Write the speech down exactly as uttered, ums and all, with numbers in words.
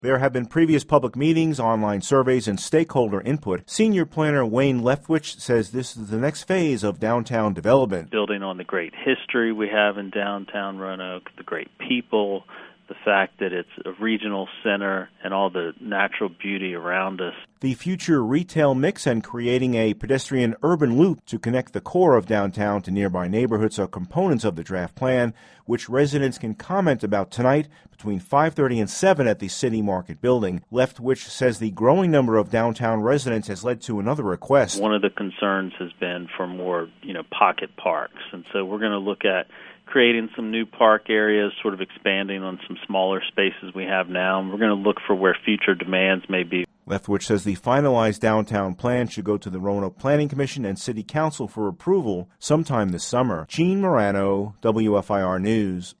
There have been previous public meetings, online surveys, and stakeholder input. Senior planner Wayne Leftwich says this is the next phase of downtown development. Building on the great history we have in downtown Roanoke, the great people, the fact that it's a regional center, and all the natural beauty around us. The future retail mix and creating a pedestrian urban loop to connect the core of downtown to nearby neighborhoods are components of the draft plan, which residents can comment about tonight between five thirty and seven at the City Market building. Leftwich says the growing number of downtown residents has led to another request. One of the concerns has been for more, you know, pocket parks, and so we're going to look at creating some new park areas, sort of expanding on some smaller spaces we have now, and we're going to look for where future demands may be. Leftwich says the finalized downtown plan should go to the Roanoke Planning Commission and City Council for approval sometime this summer. Gene Morano, W F I R News.